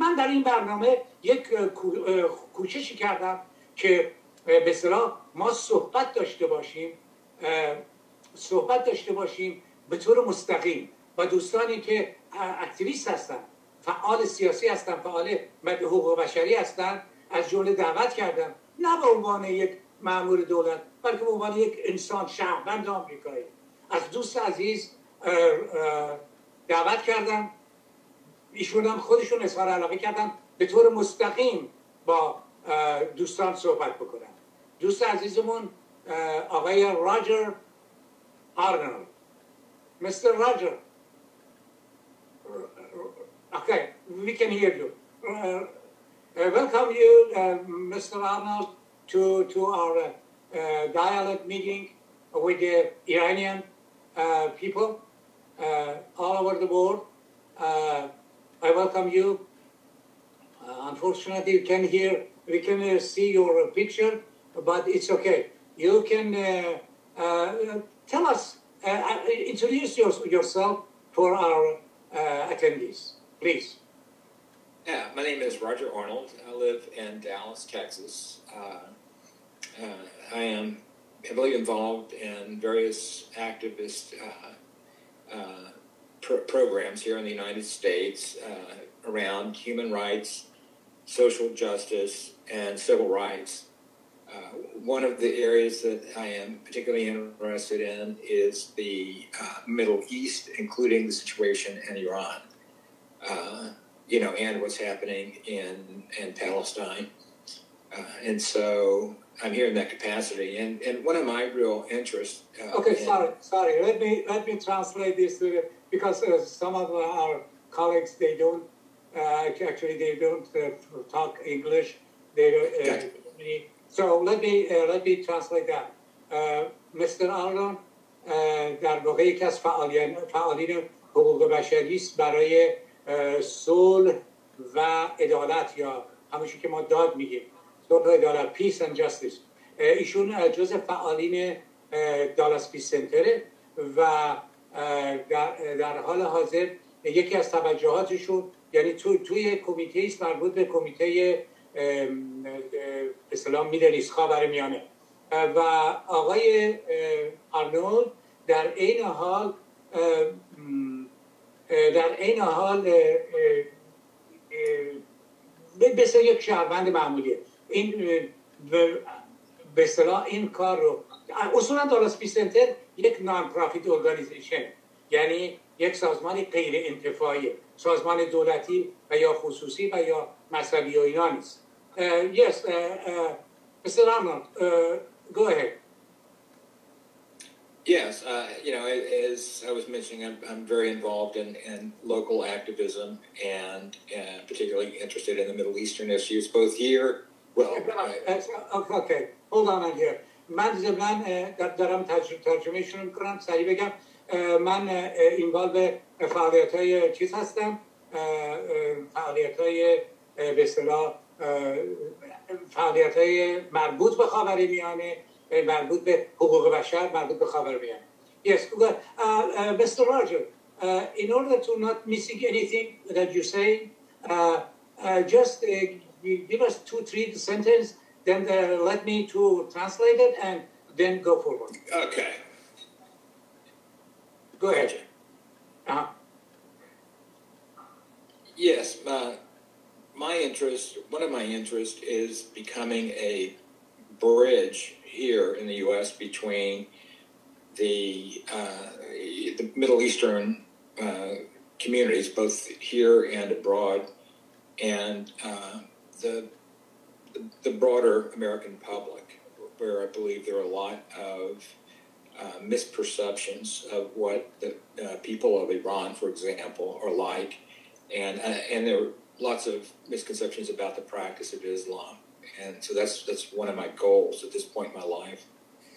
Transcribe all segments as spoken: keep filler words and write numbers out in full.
من در این برنامه یک کوششی کردم که به اصطلاح ما صحبت داشته باشیم صحبت داشته باشیم به طور مستقیم با دوستانی که اکتیویست هستن، فعال سیاسی هستن، فعال حقوق بشری هستن، از جمله دعوت کردم نه به عنوان یک مأمور دولت بلکه به عنوان یک انسان شهروند آمریکایی از دوست عزیز دعوت کردم. ایشون هم خودشون اظهار علاقه کردن به طور مستقیم با دوستان صحبت بکنن. دوست عزیزمون آقای راجر آرنولد. Mister Roger. Okay, we can hear you. Uh, uh, welcome you, uh, Mister Arnold, to to our uh, uh, dialogue meeting with the Iranian uh, people uh, all over the world. Uh, I welcome you. Uh, unfortunately, you can hear, we can uh, see your picture, but it's okay. You can uh, uh, tell us, uh, introduce your, yourself for our uh, attendees, please. Yeah, my name is Roger Arnold. I live in Dallas, Texas. Uh, uh, I am heavily involved in various activist uh, uh, pro- programs here in the United States uh, around human rights, social justice, and civil rights. Uh, one of the areas that I am particularly interested in is the uh, Middle East, including the situation in Iran, uh, you know, and what's happening in, in Palestine. Uh, and so I'm here in that capacity. And, and one of my real interests... Uh, okay, in, sorry, sorry. Let me, let me translate this to the, because uh, some of our colleagues, they don't, uh, actually, they don't uh, talk English. They uh, gotcha. So let me uh, let me translate that. Uh, Mister Arnold uh, در واقع یکی از فعالین فعالین حقوق بشری است برای صلح و عدالت یا همونش که ما داد میگیم، صلح و عدالت، peace and justice. ایشون جزء فعالین دالاس پیس سنتره و در, در حال حاضر یکی از توجهاتشون یعنی تو توی کمیته است مربوط به کمیته به اصطلاح میدل ایست خاورمیانه و آقای آرنولد در عین حال در عین حال مثل یک شهروند معمولیه. این به اصطلاح این کار رو اصولا دالاس پیس سنتر یک نان پرافیت ارگانیزیشن، یعنی یک سازمان غیر انتفاعی، سازمان دولتی و یا خصوصی و یا مذهبی و اینا نیست. Uh, yes, uh, uh, Mister Arnold, uh, go ahead. Yes, uh, you know, as I was mentioning, I'm, I'm very involved in, in local activism and uh, particularly interested in the Middle Eastern issues, both here, well... Uh, okay, hold on here. من زمین دارم ترجمه شروع کنم، سریع بگم. من اینوالو به فعالیت های چیز هستم، فعالیت های به اصطلاح فعالیت های مربوط به خاورمیانه، مربوط به حقوق بشر، مربوط به خاورمیانه. Yes, uh, uh, Mister Roger, uh, in order to not missing anything that you say, uh, uh, just uh, give us two, three sentences, then uh, let me to translate it and then go forward. Okay. Go ahead. Gotcha. Uh-huh. Yes, uh, my interest, one of my interests is becoming a bridge here in the U S between the, uh, the Middle Eastern uh, communities, both here and abroad, and uh, the, the the broader American public, where I believe there are a lot of uh, misperceptions of what the uh, people of Iran, for example, are like, and uh, and there are lots of misconceptions about the practice of Islam, and so that's that's one of my goals at this point in my life.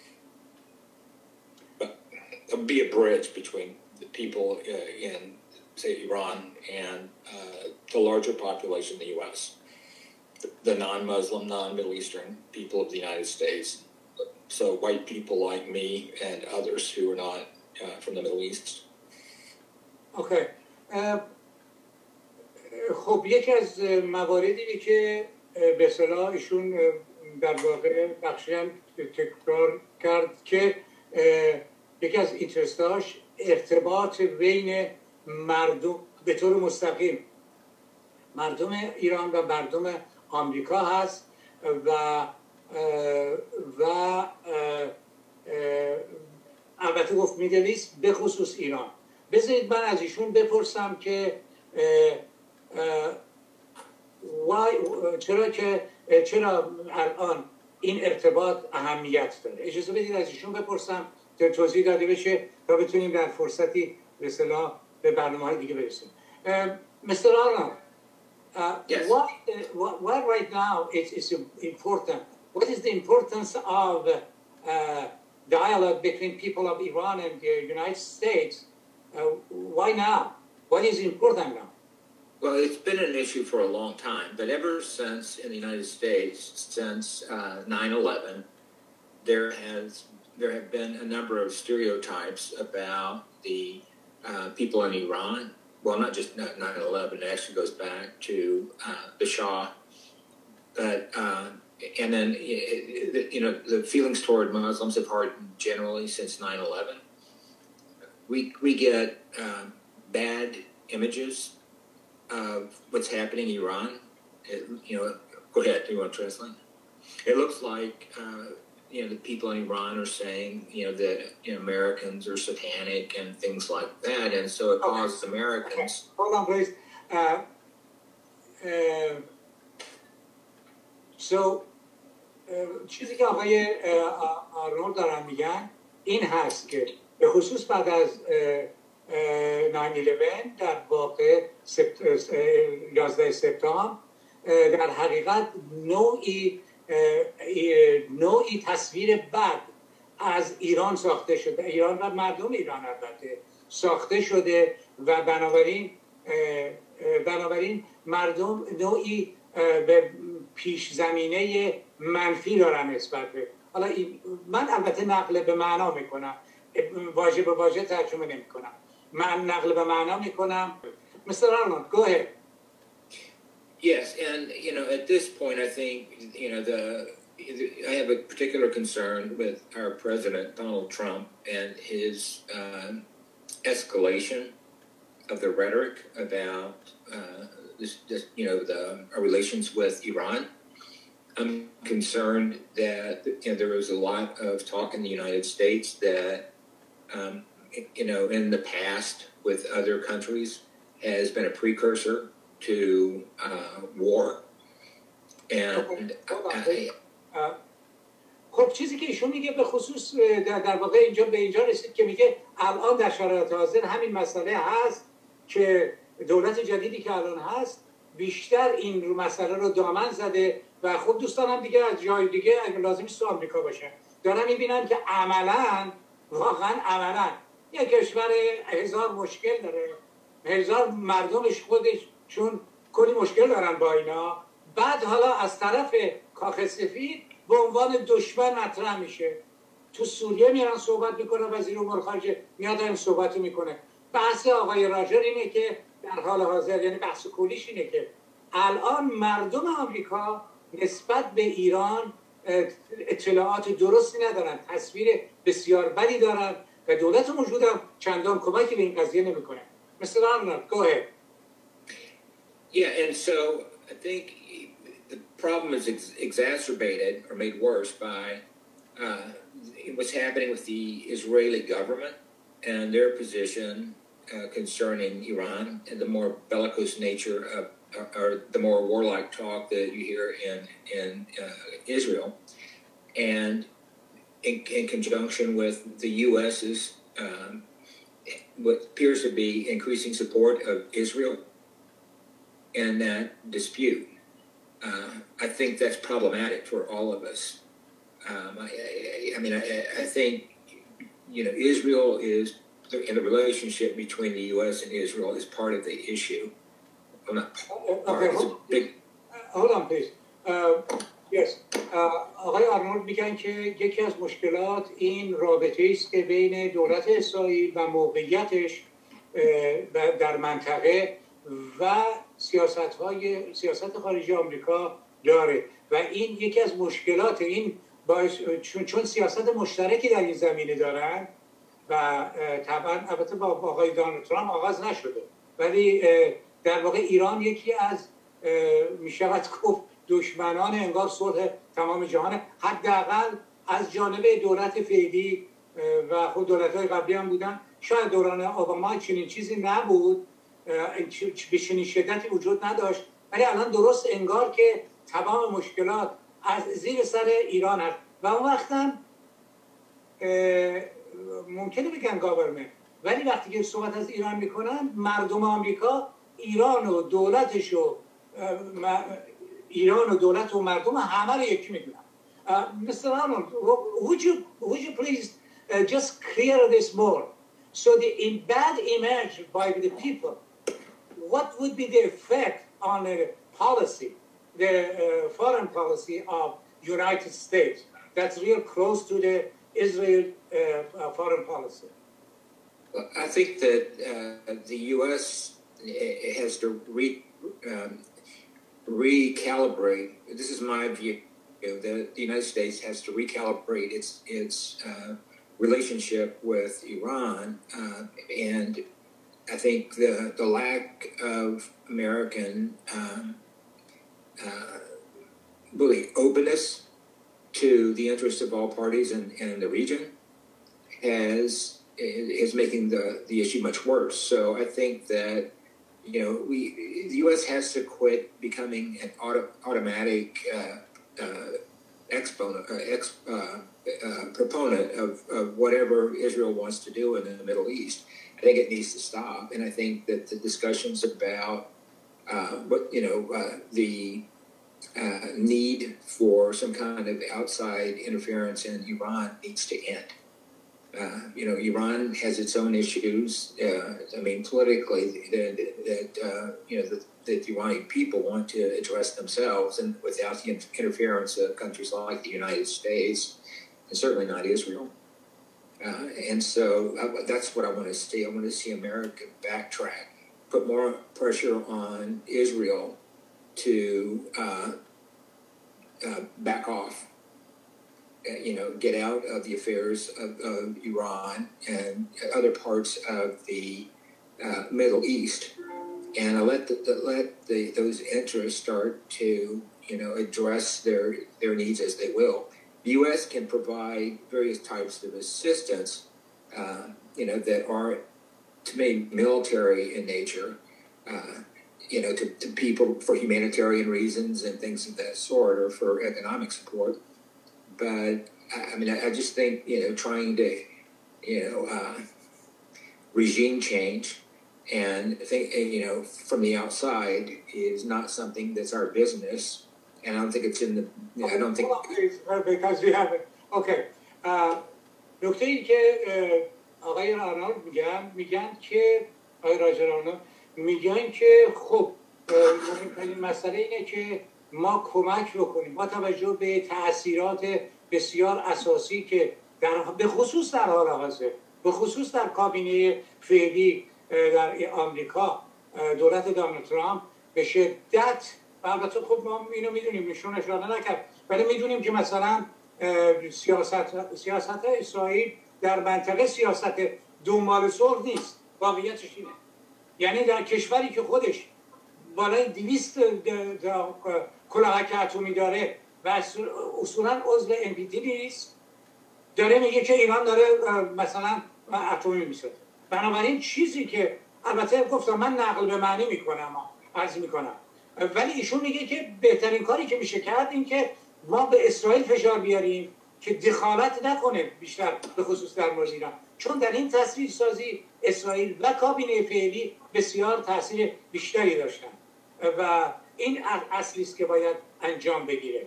But be a bridge between the people uh, in, say, Iran and uh, the larger population in the U S, the, the non-Muslim, non-Middle Eastern people of the United States. So white people like me and others who are not uh, from the Middle East. Okay. Uh, خب یکی از مواردی که به اصطلاح ایشون در واقع بخشی هم تکرار کرد که یکی از اینترستاش ارتباط بین مردم به طور مستقیم مردم ایران و مردم آمریکا هست و و البته گفت میدل ایست به خصوص ایران. بذارید من از ایشون بپرسم که چرا که چرا الان این ارتباط اهمیت داره. اجازه بدید از ایشون بپرسم تا توضیح داده بشه تا بتونیم در فرصتی به اصطلاح به برنامه‌های دیگه برسیم. Mister Arnold, uh, yes. why, uh, why right now it's, it's important? What is the importance of uh, dialogue between people of Iran and the United States? Uh, why now? What is important now? Well, it's been an issue for a long time, but ever since in the United States, since uh, nine eleven, there has there have been a number of stereotypes about the uh, people in Iran. Well, not just nine eleven, it actually goes back to uh, the Shah, but uh, and then you know the feelings toward Muslims have hardened generally since nine eleven. We we get uh, bad images of what's happening in Iran. It, you know, go ahead. Do you want to translate? It looks like uh, you know the people in Iran are saying you know that you know, Americans are satanic and things like that, and so it causes okay. Americans. Okay. Hold on, please. Uh, uh, so چیزی که آقای آرنولد دارن میگن این هست که به خصوص بعد از ناین الیون در واقع یازده سپتامبر در حقیقت نوعی نوعی تصویر بد از ایران ساخته شده، ایران و مردم ایران البته ساخته شده و بنابراین بنابراین مردم نوعی به پیش زمینه منفی دارن نسبت به حالا این من البته نقل به معنا میکنم، واژه به واژه ترجمه نمیکنم، من نقل به معنا میکنم. Mister Arnold, go ahead. Yes, and you know, at this point, I think you know the I have a particular concern with our president Donald Trump and his uh, escalation of the rhetoric about uh, this, this, you know, the our relations with Iran. I'm concerned that you know there was a lot of talk in the United States that um, you know in the past with other countries has been a precursor to uh, war. And okay. I, خب چیزی که ایشون میگه به خصوص در, در واقع اینجا به اینجا رسید که میگه الان در شرایط حاضر همین مسئله هست که دولت جدیدی که الان هست بیشتر این رو مسئله رو دامن زده و خب دوستانم دیگه از جای دیگه اگر لازم است تو آمریکا باشن دارن میبینن که عملاً واقعاً عملاً یه کشور هزار مشکل داره، هزار مردمش خودشون کلی مشکل دارن با اینا، بعد حالا از طرف کاخ سفید به عنوان دشمن مطرح میشه. تو سوریه میرن صحبت میکنن، وزیر امور خارجه میاد این صحبت میکنه. بحث آقای راجر اینه که در حال حاضر یعنی بحث کلیش اینه که الان مردم آمریکا نسبت به ایران اطلاعات درستی ندارن، تصویر بسیار بدی دارن و دولت موجود هم چندان کمکی به این قضیه نمیکنه. Mister Arnold, go ahead. Yeah, and so I think the problem is ex- exacerbated or made worse by uh, what's happening with the Israeli government and their position uh, concerning Iran and the more bellicose nature of, or, or the more warlike talk that you hear in in uh, Israel, and in, in conjunction with the U S's um, what appears to be increasing support of Israel in that dispute. Uh, I think that's problematic for all of us. Um, I, I, I mean, I, I think, you know, Israel is, in the relationship between the U S and Israel is part of the issue. Well, not part, okay, it's a big... Hold on, please. Uh, yes. آقای آرنولد میگن که یکی از مشکلات این رابطه است که بین دولت اسرائیل و موقعیتش در منطقه و سیاست‌های سیاست خارجی آمریکا داره و این یکی از مشکلات این باعث چون چون سیاست مشترکی در این زمینه دارن و طبعا البته با آقای دونالد ترامپ آغاز نشده ولی در واقع ایران یکی از میشود گفت دشمنان انگار صلح تمام جهان، حداقل از جانب دولت فعلی و خود دولت‌های قبلی هم بودن. شاید دوران اوباما چنین چیزی نبود، به چنین شدتی وجود نداشت، ولی الان درست انگار که تمام مشکلات از زیر سر ایران هست و اون وقت هم ممکنه بگن گاورمنت، ولی وقتی که صحبت از ایران میکنن مردم آمریکا ایران و دولتش و ایران و دولت و مردم همه رو یکی میدونن. Mister Arnold, would you would you please uh, just clear this more? So the in bad image by the people, what would be the effect on the policy, the uh, foreign policy of United States that's real close to the Israel uh, uh, foreign policy? I think that uh, the U S has to re, um, recalibrate. This is my view. The, the United States has to recalibrate its its uh, relationship with Iran, uh, and I think the the lack of American um, uh, really openness to the interests of all parties in, in the region has is making the, the issue much worse. So I think that you know we the U S has to quit becoming an auto, automatic uh, uh, exponent, uh, ex, uh, uh, proponent of, of whatever Israel wants to do in the Middle East. I think it needs to stop, and I think that the discussions about uh, what you know uh, the uh, need for some kind of outside interference in Iran needs to end. Uh, you know, Iran has its own issues. Uh, I mean, politically, that, that uh, you know, the, the Iranian people want to address themselves, and without the interference of countries like the United States, and certainly not Israel. Uh, and so uh, that's what I want to see. I want to see America backtrack, put more pressure on Israel to uh, uh, back off. You know, get out of the affairs of, of Iran and other parts of the uh, Middle East, and I let the, the, let the, those interests start to you know address their their needs as they will. The U S can provide various types of assistance, uh, you know, that are to me military in nature, uh, you know, to, to people for humanitarian reasons and things of that sort, or for economic support. But I mean, I just think you know, trying to, you know, uh, regime change, and think you know, from the outside is not something that's our business, and I don't think it's in the. You know, I don't think. Because we have it. Okay. نکته ای که آقای آرنولد میگن میگن که آقای راجر آرنولد میگن که خب مهمترین مسئله اینه که ما کمک بکنیم با توجه به تأثیرات بسیار اساسی که در به خصوص در حال حاضر به خصوص در کابینه فعلی در آمریکا دولت دونالد ترامپ به شدت و البته خب ما اینو میدونیم ایشون اشاره نکرد ولی میدونیم که مثلا سیاست سیاست اسرائیل در منطقه سیاست دنبال صلح نیست، واقعیتش اینه. یعنی در کشوری که خودش بالای دویست کلاهک اتمی داره و اصولا عضو ام پی تی نیست، داره میگه که ایران داره مثلا اتمی میسازه. بنابراین چیزی که البته گفتم من نقل به معنی میکنم عرض میکنم، ولی ایشون میگه که بهترین کاری که میشه کرد این که ما به اسرائیل فشار بیاریم که دخالت نکنه بیشتر به خصوص در مورد ایران، چون در این تصویر سازی اسرائیل و کابینه فعلی بسیار تاثیر بیشتری داشتن و این اصلی است که باید انجام بگیره.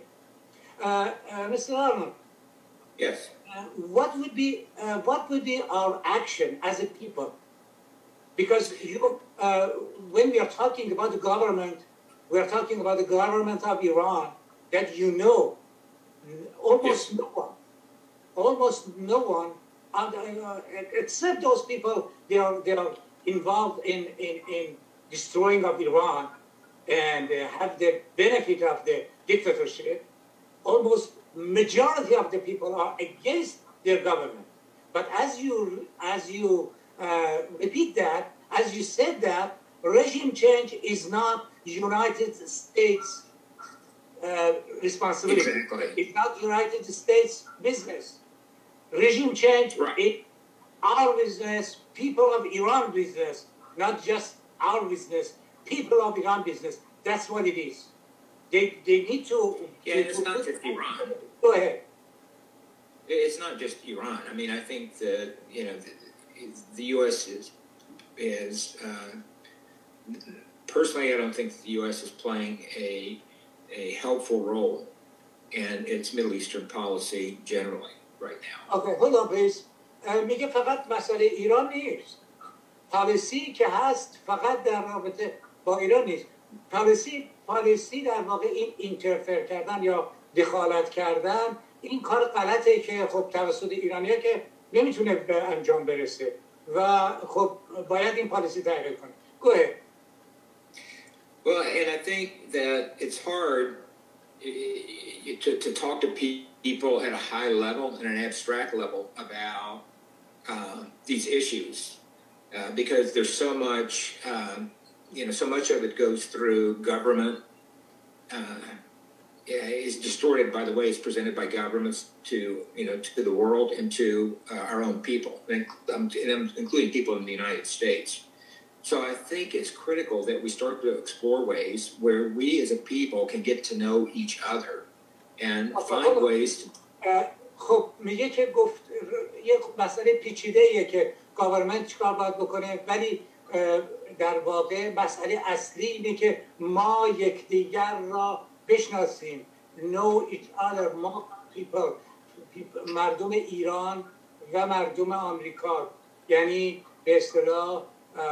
Mister Arnold, yes. Uh, what would be uh, what would be our action as a people? Because you, uh, when we are talking about the government, we are talking about the government of Iran that you know almost yes. no one, almost no one, uh, except those people they are they are involved in in, in destroying of Iran and uh, have the benefit of the dictatorship, almost majority of the people are against their government. But as you as you uh, repeat that, as you said that, regime change is not United States uh, responsibility. Exactly. It's not United States business. Regime change Right. is our business, people of Iran business, not just our business, people of Iran business. That's what it is. They, they need to... Yeah, to, it's to not put, just Iran. Go ahead. It's not just Iran. I mean, I think that, you know, the, the U S is, is uh, personally, I don't think the U S is playing a, a helpful role in its Middle Eastern policy generally right now. Okay, hold on please. میگه فقط مسئله ایران نیست. پالیسی که هست فقط در رابطه با ایران نیست. پالیسی پالیسی در واقع این اینترفر کردن یا دخالت کردن این کار غلطه که خب توسط ایرانی‌ها که نمیتونه به انجام برسه و خب باید این پالیسی تغییر کنه. Go ahead. Well, and I think that it's hard to, to talk to people at a high level and an abstract level about uh, these issues uh, because there's so much, um, you know, so much of it goes through government. Uh, yeah, is distorted by the way it's presented by governments to, you know, to the world and to uh, our own people, and, um, including people in the United States. So I think it's critical that we start to explore ways where we as a people can get to know each other and find ways to... خب میگه که گفت یه مسئله پیچیده ایه که گاورمنت چیکار باید بکنه ولی در واقع مسئله اصلی اینه که ما یکدیگر را بشناسیم. know each other, ما people, people مردم ایران و مردم آمریکا، یعنی به اصطلاح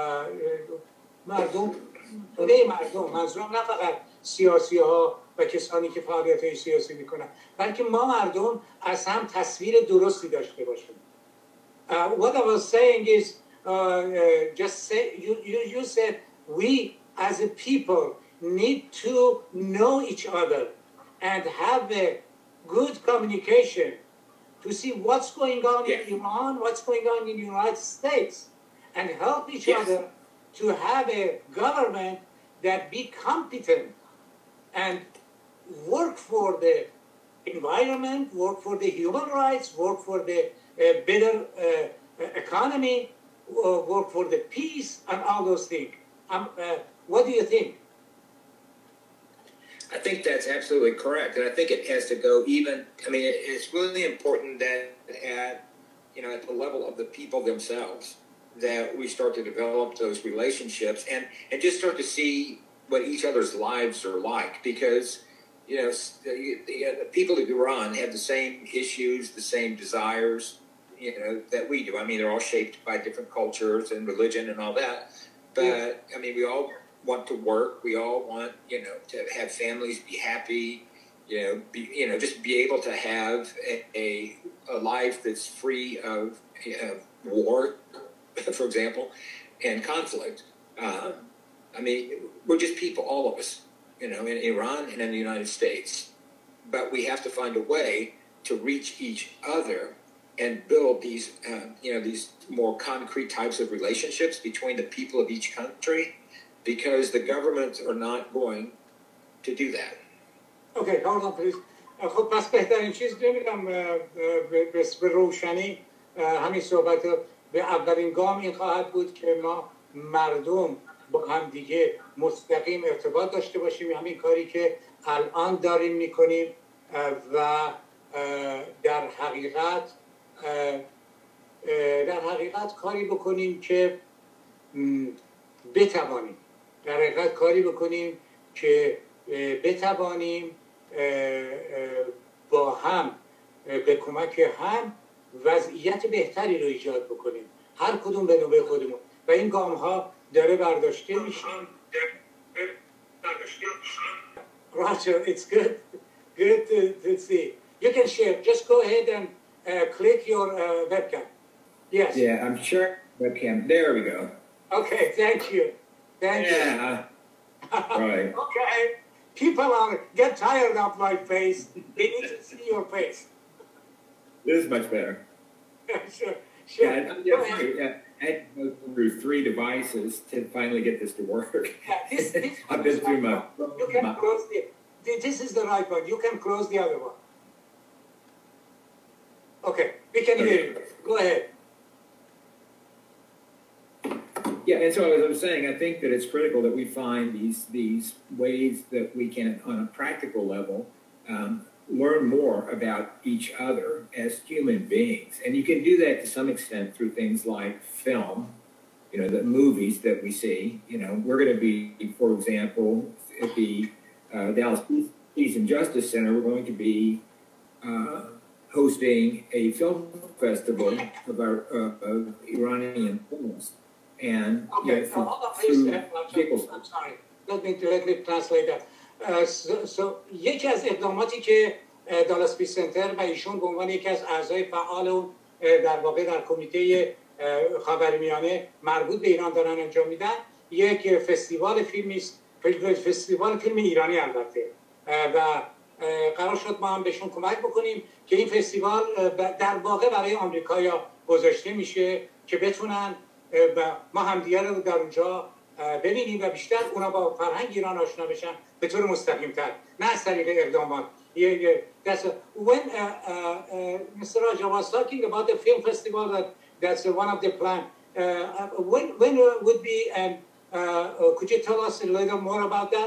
مردم نه مردم منظورم نه فقط سیاسی ها و کسانی که فعالیت های سیاسی میکنن بلکه ما مردم از هم تصویر درستی داشته باشیم. uh, what I was saying is uh, uh, just say you, you, you said we as a people need to know each other and have a good communication to see what's going on yeah. in Iran, what's going on in the United States, and help each yes. other to have a government that be competent and work for the environment, work for the human rights, work for the uh, better uh, economy, uh, work for the peace, and all those things. Um, uh, what do you think? I think that's absolutely correct, and I think it has to go even. I mean, it, it's really important that at you know at the level of the people themselves that we start to develop those relationships and and just start to see what each other's lives are like, because you know the, the, the people of Iran have the same issues, the same desires, you know, that we do. I mean, they're all shaped by different cultures and religion and all that, but yeah. I mean, we all want to work. We all want, you know, to have families, be happy, you know, be, you know, just be able to have a, a, a life that's free of uh, war, for example, and conflict. Uh, I mean, we're just people, all of us, you know, in Iran and in the United States. But we have to find a way to reach each other and build these, uh, you know, these more concrete types of relationships between the people of each country, because the governments are not going to do that. Okay, hold on please. خب پس بهترین چیز نمیدونم به روشنی همین صحبت به اولین گام این خواهد بود که ما مردم با هم دیگه مستقیم ارتباط داشته باشیم، همین کاری که الان داریم میکنیم و در حقیقت در حقیقت کاری بکنیم که بتوانیم در حقیقت کاری بکنیم که بتوانیم با هم به کمک هم وضعیت بهتری رو ایجاد بکنیم، هر کدوم به نوبه خودمون، و این گام ها داره برداشته میشه. Roger, it's good, good to, to see. You can share. Just go ahead and uh, click your uh, webcam. Yes. Yeah, I'm sure webcam. There we go. Okay, thank you. Thank yeah. you. Right. Okay. People are get tired of my face. They need to see your face. This is much better. Sure. Sure. Yeah, I, yeah, sorry, yeah, I had to go through three devices to finally get this to work. Yeah, this, this I've been through my. You can my close the. This is the right one. You can close the other one. Okay, we can hear you. Go ahead. Yeah, and so as I was saying, I think that it's critical that we find these these ways that we can, on a practical level, um, learn more about each other as human beings. And you can do that to some extent through things like film, you know, the movies that we see. You know, we're going to be, for example, at the uh, Dallas Peace and Justice Center, we're going to be uh, hosting a film festival of, our, uh, of Iranian films. And Okay, yeah, so hold on, please. Uh, I'm sorry. Let me, let me translate that. Uh, so, so یکی از اقداماتی که دالاس پیس سنتر و ایشون به عنوان یکی از اعضای فعال و در واقع در کمیته خاورمیانه مربوط به ایران دارن انجام میدن، یک فستیوال فیلمی است، فستیوال فیلم ایرانی البته، و قرار شد ما هم بهشون کمک بکنیم که این فستیوال در واقع برای آمریکایی‌ها گذاشته میشه که بتونن و ما همدیگه رو در اونجا ببینیم و بیشتر اونا با فرهنگ ایران آشنا بشن به طور مستقیم‌تر، نه از طریق اقدامات. That's a, when uh, uh, uh, Mister Raja was talking about the film festival, that that's uh, one of the plan. Uh, when when uh, would be, and uh, uh, could you tell us a little more about that?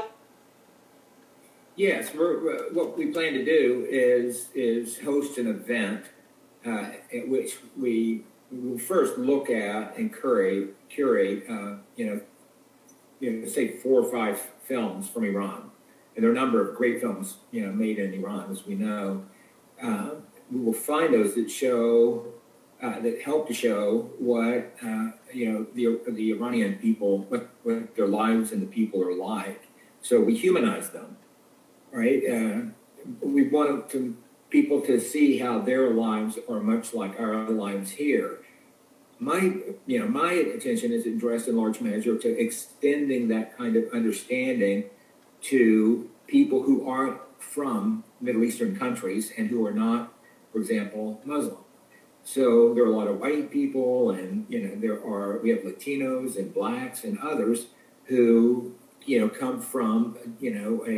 Yes, we're, uh, what we plan to do is is host an event uh, at which we will first look at and curate, curate uh, you know, you know, say four or five films from Iran. And there are a number of great films, you know, made in Iran, as we know. Uh, we will find those that show, uh, that help to show what, uh, you know, the the Iranian people, what, what their lives and the people are like. So we humanize them, right? Uh, we want to, people to see how their lives are much like our lives here. My, you know, my attention is addressed in large measure to extending that kind of understanding to people who aren't from Middle Eastern countries and who are not, for example, Muslim. So there are a lot of white people, and you know there are we have Latinos and blacks and others who you know come from you know a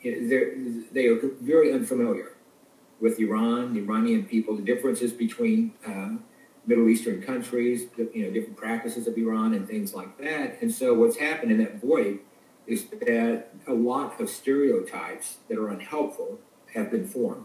they are very unfamiliar with Iran, the Iranian people, the differences between uh, Middle Eastern countries, the, you know different practices of Iran and things like that. And so what's happened in that void is that a lot of stereotypes that are unhelpful have been formed.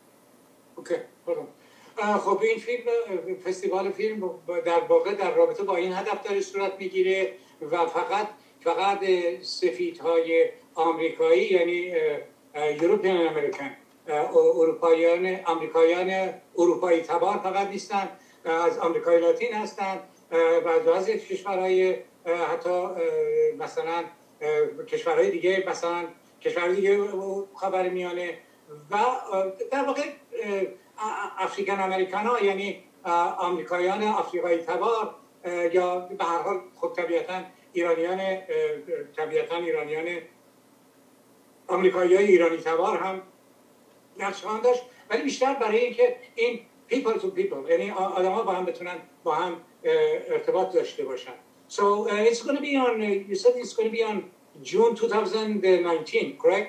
Okay, hold on. خب این فیلم فستیوال فیلم در واقع در رابطه با این هدف داره صورت میگیره و فقط فقط سفیدهای آمریکایی یعنی یوروپیان امریکن اروپاییان آمریکاییان اروپایی تبار فقط نیستن، از آمریکای لاتین هستن و از کشورهای حتی مثلا کشورهای دیگه مثلا کشورهای دیگه خاورمیانه و در واقع افریکن امریکن ها یعنی آمریکاییان آفریقایی تبار یا به هر حال خب طبیعتا ایرانیان طبیعتا ایرانیان آمریکایی های ایرانی تبار هم نقش خواهند داشت، ولی بیشتر برای اینکه این people to people یعنی آدم ها با هم بتونن با هم ارتباط داشته باشن. So uh, it's going to be on, uh, you said it's going to be on June twenty nineteen, correct?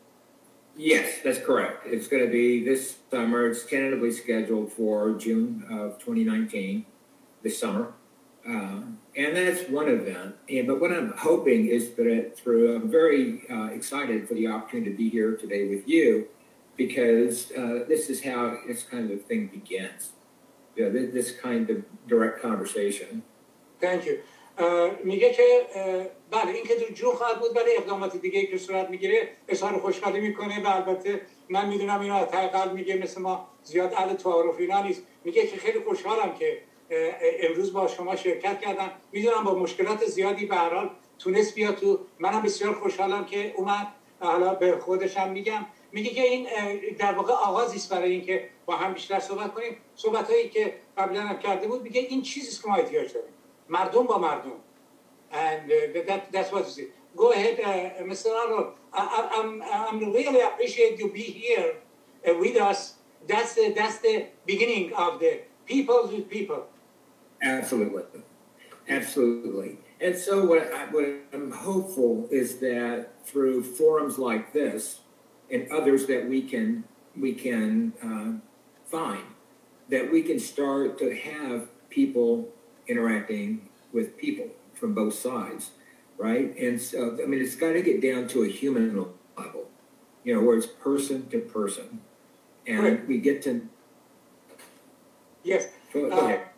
Yes, that's correct. It's going to be this summer. It's tentatively scheduled for June of twenty nineteen, this summer. Um, and that's one event. And, but what I'm hoping is that through, I'm very uh, excited for the opportunity to be here today with you, because uh, this is how this kind of thing begins. You know, this, this kind of direct conversation. Thank you. میگه که بله این که در جون خواهد بود، ولی اقدامات دیگه که صورت میگیره اظهار خوشحالی میکنه و البته من میدونم اینو از ته قلب میگه، مثل ما زیاد اهل تعارف اینا نیست. میگه که خیلی خوشحالم که امروز با شما شرکت کردم، میدونم با مشکلات زیادی به هر حال تونست بیاد تو، منم بسیار خوشحالم که اومد. حالا به خودش هم میگم، میگه که این در واقع آغازی است برای اینکه با هم بیشتر صحبت کنیم. صحبتایی که قبلا هم کرده بود، میگه این چیزیه که ما احتیاج داریم، مردم با مردم. And uh, that, that's what it is. Go ahead, uh, Mister Arnold. I, I, I'm, I'm really appreciate you be here uh, with us. That's the, that's the beginning of the people with people. Absolutely. Absolutely. And so what, I, what I'm hopeful is that through forums like this and others that we can, we can uh, find, that we can start to have people interacting with people from both sides, right? And so, I mean, it's got to get down to a human level, you know, where it's person to person. And right. we get to... Yes. Go, go ahead.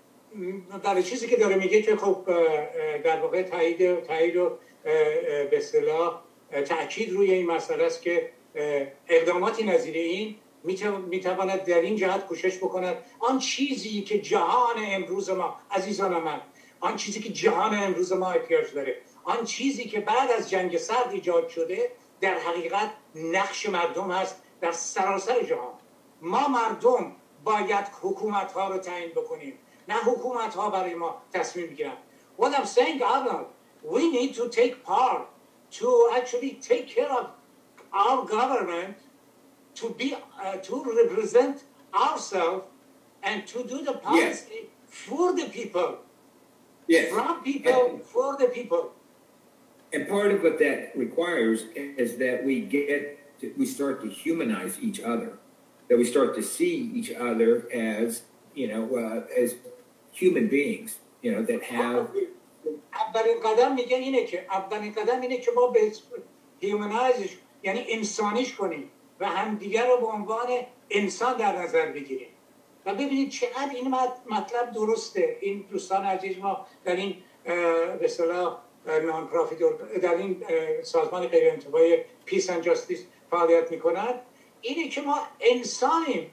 برای چیزی که داره میگه که خب در واقع تایید تایید و به اصطلاح تاکید روی این مسئله است که اقداماتی نظیر این میتواند در این جهت کوشش بکند آن چیزی که جهان امروز ما عزیزان من آن چیزی که جهان امروز ما احتیاج داره آن چیزی که بعد از جنگ سرد ایجاد شده در حقیقت نقش مردم هست در سراسر جهان. ما مردم باید حکومت ها رو تعیین بکنیم نه حکومت ها برای ما تصمیم بگیرن. What I'm saying, Arnold, we need to take part to actually take care of our government, to be uh, to represent ourselves and to do the policy yes. for the people. Yes. From people, and, for the people. And part of what that requires is that we get to, we start to humanize each other, that we start to see each other as, you know, uh, as human beings, you know, that have... اولین قدم میگه اینه که اولین قدم اینه که ما به هیومنایزش یعنی انسانیش کنیم و همدیگر رو به عنوان انسان در نظر بگیریم و ببینید چقدر این مطلب درسته. این دوستان عزیز ما در این به اصطلاح نان پرافیت در این سازمان غیر انتفاعی پیس اند جاستیس فعالیت میکنند اینه که ما انسانیم،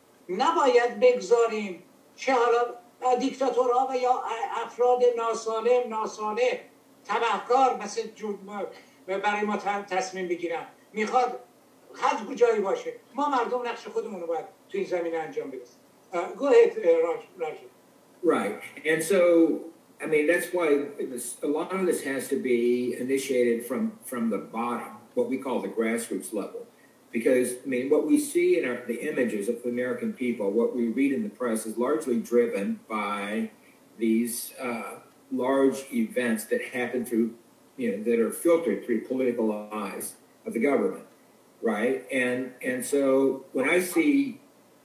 نباید بگذاریم چه حالا دیکتاتورها و یا افراد ناسالم ناسالم تبهکار مثل برای ما تصمیم بگیرن. میخواد هر کجایی باشه ما مردم نقش خودمون رو باید تو این زمینه انجام بدیم. Uh, go ahead, uh, Roger. Right, and so I mean that's why this, a lot of this has to be initiated from from the bottom, what we call the grassroots level. Because, I mean, what we see in our, the images of the American people, what we read in the press is largely driven by these uh, large events that happen through, you know, that are filtered through political eyes of the government, right? And and so when I see...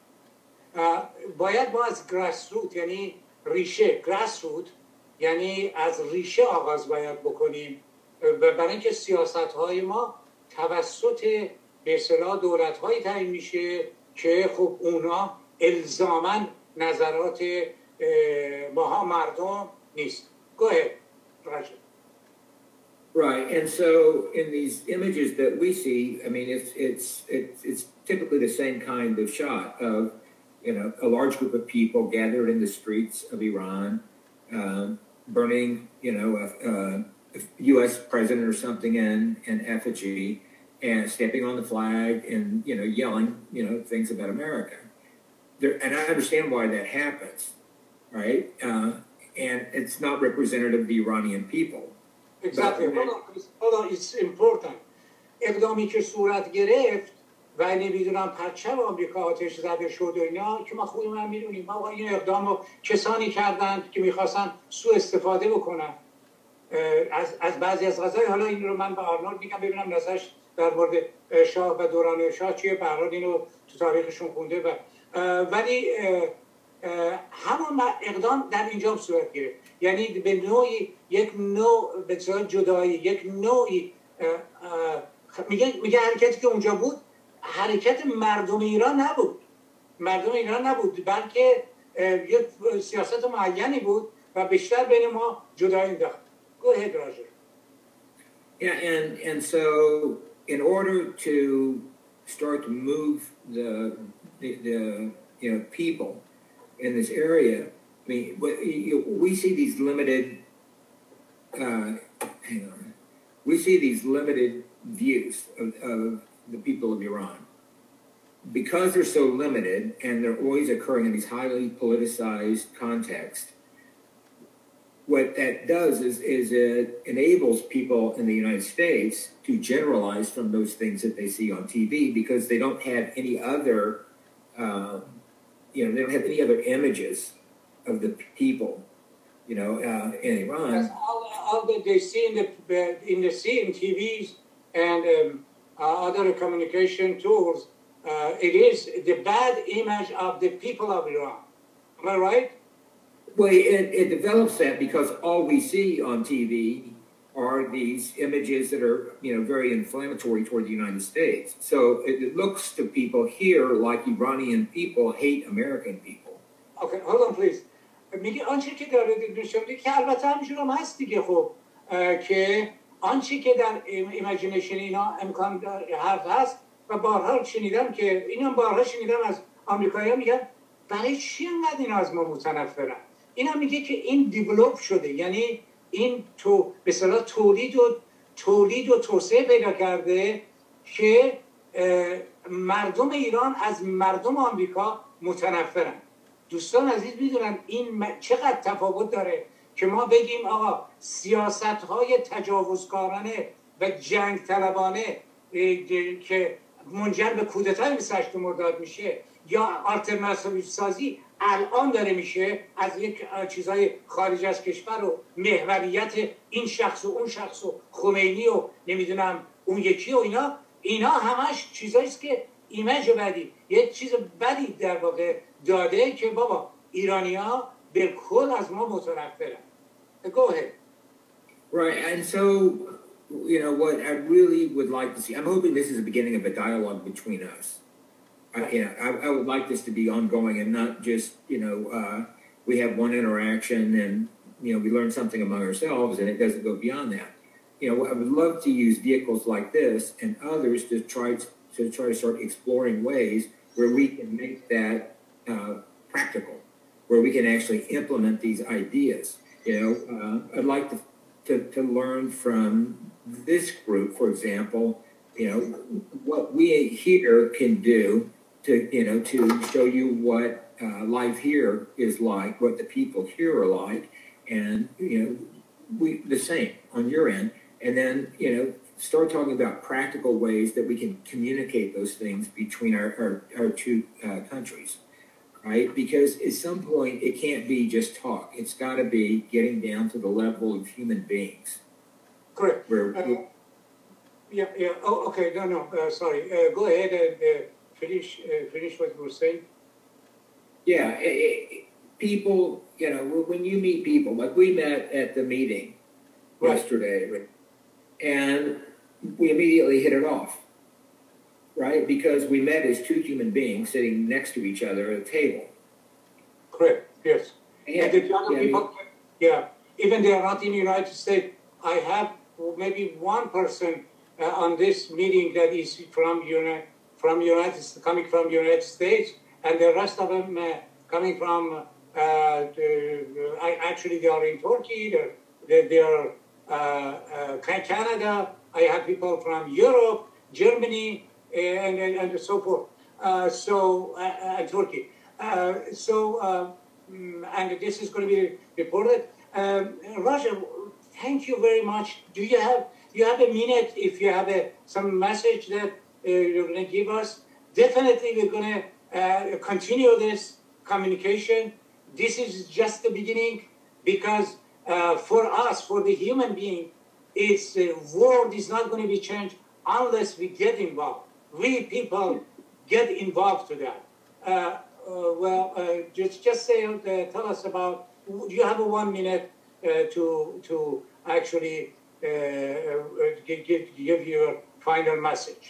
باید ما از grassroots یعنی ریشه grassroots یعنی از ریشه آغاز باید بکنیم برای اینکه سیاست‌های ما توسط به اصطلاح دولت‌هایی تعیین میشه که خب اونا الزاماً نظرات ماها مردم نیست. Go ahead, Roger. Right, and so in these images that we see, I mean, it's it's it's it's typically the same kind of shot of, you know, a large group of people gathered in the streets of Iran, um, burning, you know, a, a U S president or something in an effigy. And stepping on the flag and, you know, yelling, you know, things about America. There, and I understand why that happens, right? Uh, and it's not representative of the Iranian people. Exactly. Hold on, hold on, it's important. اقدامی که صورت گرفت و نمیدونم پرچم آمریکا آتش زده شد و اینا که ما خودمون میدونیم ما این اقدام رو کسانی کردند که میخواستن سوء استفاده بکنن از از بعضی از قضایی. حالا این رو من به آرنولد میگم ببینم نظرش در مورد شاه و دوران شاه چیه. به هر حال اینو تو تاریخشون خونده و ولی همون اقدام در اینجا صورت گرفت. یعنی به نوعی یک نوع به صورت جدایی یک نوعی میگه میگه حرکتی که اونجا بود حرکت مردم ایران نبود مردم ایران نبود بلکه یک سیاست معینی بود و بیشتر بین ما جدایی انداخت. Go ahead, Roger. Yeah, and and so in order to start to move the the, the you know people in this area, I mean, we see these limited. Uh, hang on, we see these limited views of, of the people of Iran because they're so limited and they're always occurring in these highly politicized contexts. what that does is, is it enables people in the United States to generalize from those things that they see on T V because they don't have any other, uh, you know, they don't have any other images of the people, you know, uh, in Iran. That's all, all that they see in the in the see in T Vs and um, uh, other communication tools. Uh, it is the bad image of the people of Iran. Am I right? Well, it, it develops that because all we see on T V are these images that are, you know, very inflammatory toward the United States. So it, it looks to people here like Iranian people hate American people. Okay, hold on please. میگه آنچه که داره نشون میده که البته همینجور هم هست دیگه خب که آنچه که در ایمیجینیشن اینا امکان حرف هست و بارها شنیدم که اینم بارها شنیدم از آمریکایی‌ها میگن برای چی انقدر اینا از ما متنفرن؟ اینا میگه که این دیولوب شده، یعنی این تو به اصطلاح تولید و تولید و توسعه پیدا کرده که مردم ایران از مردم آمریکا متنفرن. دوستان عزیز میدونن این چقدر تفاوت داره که ما بگیم آقا سیاست‌های تجاوزکارانه و جنگ طلبانه که منجر به کودتای بیست و هشتم مرداد میشه یا آلترناتیو سازی الان داره میشه از یک چیزای خارج از کشور و محوریت این شخص و اون شخص و خمینی و نمیدونم اون یکی و اینا اینا همش چیزاییست که ایمیج بدی یک چیز بدی در واقع داده که بابا ایرانی‌ها بالکل از ما متنفرن. Go ahead. Right, and so, you know, what I really would like to see, I'm hoping this is the beginning of a dialogue between us. I, you know, I, I would like this to be ongoing and not just, you know, uh, we have one interaction and, you know, we learn something among ourselves and it doesn't go beyond that. You know, I would love to use vehicles like this and others to try to, to try to start exploring ways where we can make that uh, practical, where we can actually implement these ideas. You know, uh, I'd like to, to, to learn from this group, for example, you know, what we here can do to, you know, to show you what uh, life here is like, what the people here are like, and, you know, we the same on your end. And then, you know, start talking about practical ways that we can communicate those things between our, our, our two uh, countries. Right? Because at some point, it can't be just talk. It's got to be getting down to the level of human beings. Correct. Where, uh, yeah, yeah. Oh, okay. No, no. Uh, sorry. Uh, go ahead and uh, finish, uh, finish what you were saying. Yeah. It, it, people, you know, when you meet people, like we met at the meeting right. yesterday, and we immediately hit it off. Right? Because we met as two human beings sitting next to each other at a table. Correct, yes. Yeah, and the other yeah, people, yeah, even they are not in the United States. I have maybe one person uh, on this meeting that is from United, from United, coming from the United States, and the rest of them uh, coming from, uh, the, uh, I, actually they are in Turkey, they're, they, they are uh, uh, Canada, I have people from Europe, Germany, And, and, and so forth. Uh, so, uh, and Turkey. Uh, so, uh, and this is going to be reported. Um, Roger, thank you very much. Do you have you have a minute? If you have a, some message that uh, you're going to give us, definitely we're going to uh, continue this communication. This is just the beginning because uh, for us, for the human being, it's the world is not going to be changed unless we get involved. We people get involved to that. Uh, uh, well, uh, just just say, uh, tell us about. You have a one minute uh, to to actually uh, uh, give give your final message.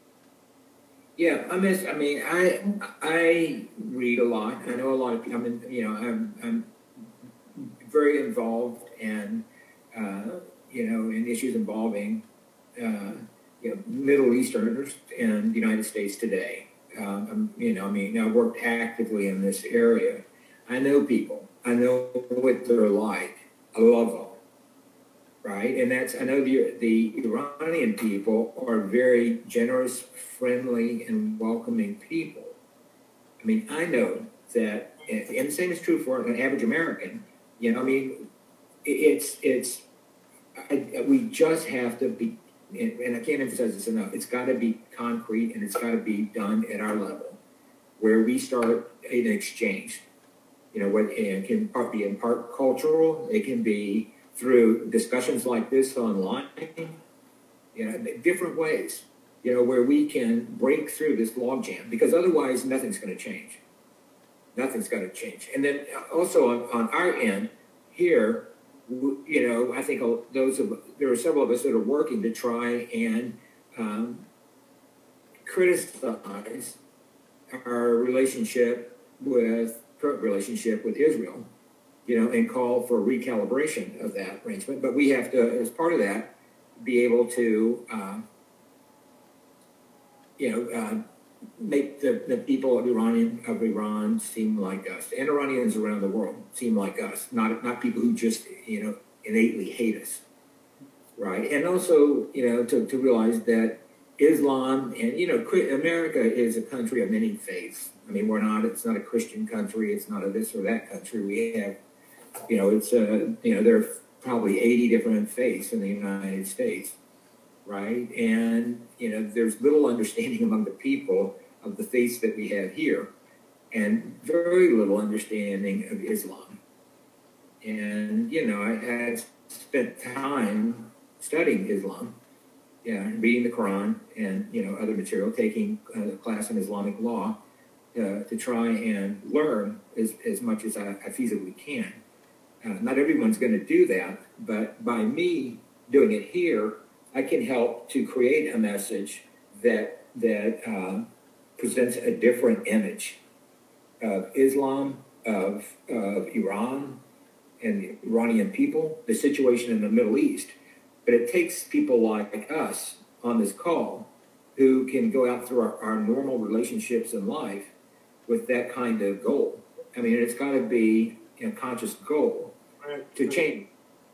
Yeah, I miss. I mean, I I read a lot. I know a lot of people. I mean, you know, I'm I'm very involved and uh, you know in issues involving. Uh, You know, Middle Easterners in the United States today. Um, you know, I mean, I worked actively in this area. I know people. I know what they're like. I love them, right? And that's, I know the, the Iranian people are very generous, friendly, and welcoming people. I mean, I know that, and the same is true for an average American, you know, I mean, it's it's I, we just have to be, and I can't emphasize this enough. It's got to be concrete, and it's got to be done at our level, where we start an exchange. You know, what it can part be in part cultural. It can be through discussions like this online. You know, different ways. You know, where we can break through this logjam, because otherwise nothing's going to change. Nothing's going to change. And then also on, on our end here, you know, I think those of there are several of us that are working to try and um, criticize our relationship with current relationship with Israel, you know, and call for recalibration of that arrangement. But we have to, as part of that, be able to, uh, you know, uh, make the, the people of Iranian of Iran seem like us, and Iranians around the world seem like us, not not people who just, you know, innately hate us, right? And also, you know, to, to realize that Islam and, you know, America is a country of many faiths. I mean, we're not, it's not a Christian country, it's not a this or that country. We have, you know, it's a, you know, there are probably eighty different faiths in the United States, right? And, you know, there's little understanding among the people of the faiths that we have here, and very little understanding of Islam. And, you know, I had spent time studying Islam, yeah, reading the Quran and, you know, other material, taking a class in Islamic law uh, to try and learn as, as much as I, I feasibly can. Uh, not everyone's going to do that, but by me doing it here, I can help to create a message that that uh, presents a different image of Islam, of, of Iran and the Iranian people, the situation in the Middle East. But it takes people like us on this call who can go out through our, our normal relationships in life with that kind of goal. I mean, it's got to be a conscious goal to change.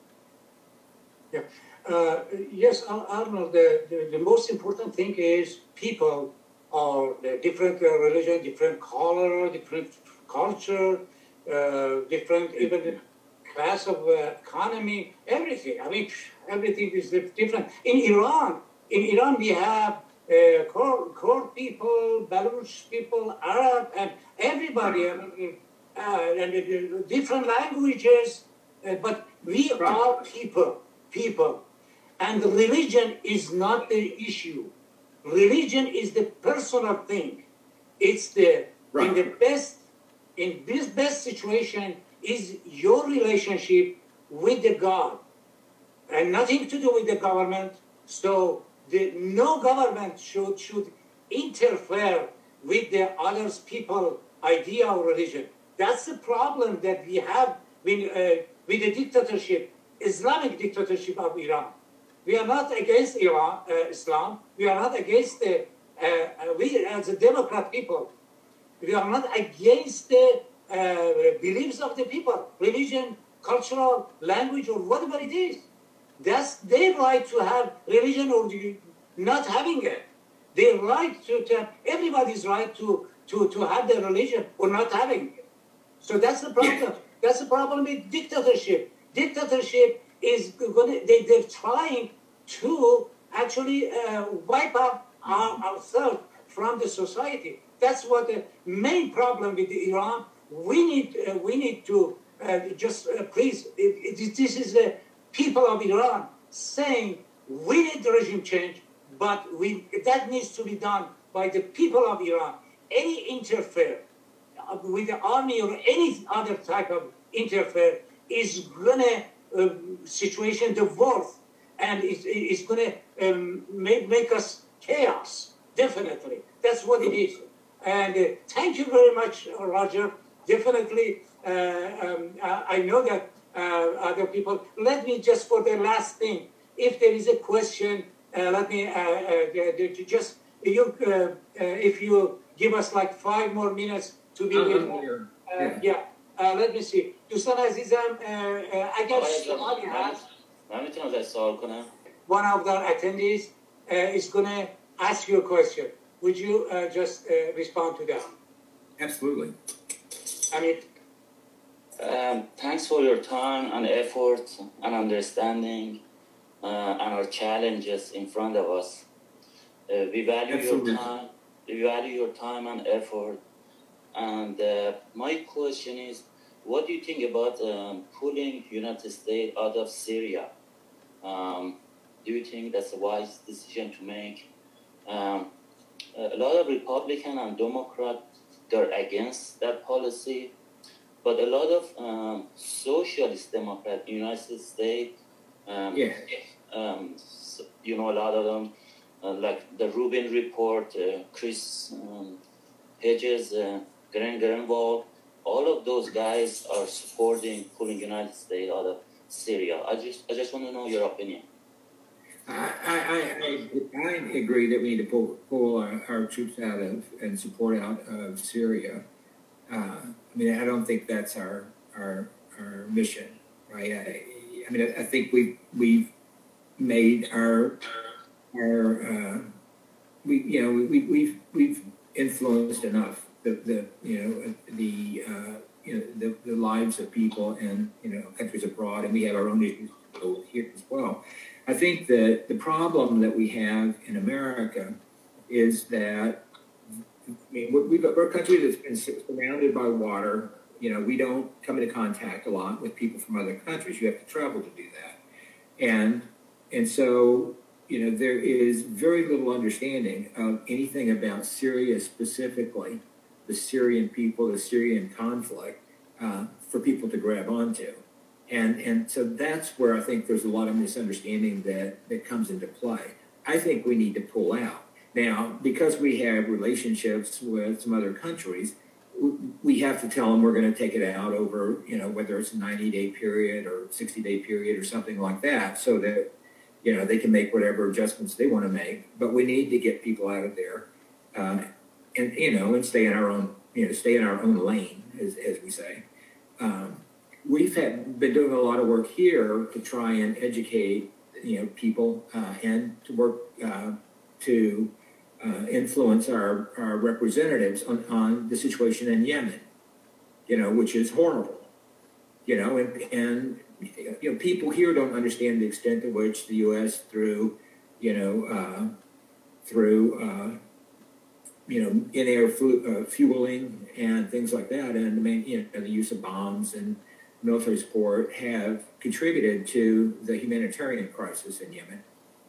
Yeah. Uh, yes, Arnold, the, the, the most important thing is people are different uh, religion, different color, different culture, uh, different even class of uh, economy, everything. I mean, everything is different. In Iran, in Iran we have uh, Kurd people, Baloch people, Arab, and everybody, I mean, uh, and uh, different languages, uh, but we are people, people. And religion is not the issue. Religion is the personal thing. It's the, right. in the best, in this best situation is your relationship with the God, and nothing to do with the government. So the, no government should, should interfere with the others people idea of religion. That's the problem that we have with, uh, with the dictatorship, Islamic dictatorship of Iran. We are not against Iran, uh, Islam. We are not against the, uh, uh, we as a Democrat people, we are not against the uh, beliefs of the people, religion, cultural, language, or whatever it is. That's their right to have religion or not having it. Their right to, to everybody's right to, to, to have their religion or not having it. So that's the problem. That's the problem with dictatorship. Dictatorship is going to, they, they're trying to actually uh, wipe out our, ourselves from the society. That's what the main problem with Iran. We need, uh, we need to uh, just uh, please, it, it, this is the people of Iran saying we need the regime change, but we, that needs to be done by the people of Iran. Any interfere with the army or any other type of interfere is gonna uh, situation the worst, and it's, it's gonna um, make, make us chaos, definitely. That's what it is. And uh, thank you very much, Roger. Definitely, uh, um, I, I know that uh, other people, let me just for the last thing, if there is a question, uh, let me uh, uh, just, you, uh, uh, if you give us like five more minutes to be with uh, yeah. yeah. Uh, let me see. دوستان عزیزم اگر سوالی هست من میتونم ازش سوال کنم. One of the attendees uh, is going to ask you a question. Would you uh, just uh, respond to that? Absolutely. I mean, Um, thanks for your time and effort and understanding uh, and our challenges in front of us. Uh, we value Absolutely. your time. We value your time and effort. And uh, my question is, what do you think about um, pulling United States out of Syria? Um, do you think that's a wise decision to make? Um, a lot of Republican and Democrat, they're against that policy, but a lot of um, socialist Democrat in the United States, um, Yeah. um, so, you know, a lot of them, uh, like the Rubin Report, uh, Chris um, Hedges, uh, Glenn Greenwald, all of those guys are supporting pulling United States out of Syria. I just, I just want to know your opinion. I, I, I, I agree that we need to pull, pull our, our troops out of and support out of Syria. Uh, I mean, I don't think that's our our, our mission, right? I, I mean, I, I think we we've made our our uh, we you know we we've we've influenced enough the the you know the uh, you know the, the lives of people in you know countries abroad, and we have our own issues to deal with here as well. I think that the problem that we have in America is that I mean, we've got, we're a country that's been surrounded by water. You know, we don't come into contact a lot with people from other countries. You have to travel to do that. And, and so, you know, there is very little understanding of anything about Syria specifically, the Syrian people, the Syrian conflict, uh, for people to grab onto. And, and so that's where I think there's a lot of misunderstanding that, that comes into play. I think we need to pull out. Now, because we have relationships with some other countries, we have to tell them we're going to take it out over, you know, whether it's a ninety-day period or sixty-day period or something like that, so that, you know, they can make whatever adjustments they want to make. But we need to get people out of there, uh, and you know, and stay in our own, you know, stay in our own lane, as, as we say. Um, we've had been doing a lot of work here to try and educate, you know, people uh, and to work uh, to. Uh, influence our, our representatives on, on the situation in Yemen, you know, which is horrible, you know, and, and, you know, people here don't understand the extent to which the U S through, you know, uh, through, uh, you know, in-air fu- uh, fueling and things like that, and the main, you know, the use of bombs and military support have contributed to the humanitarian crisis in Yemen.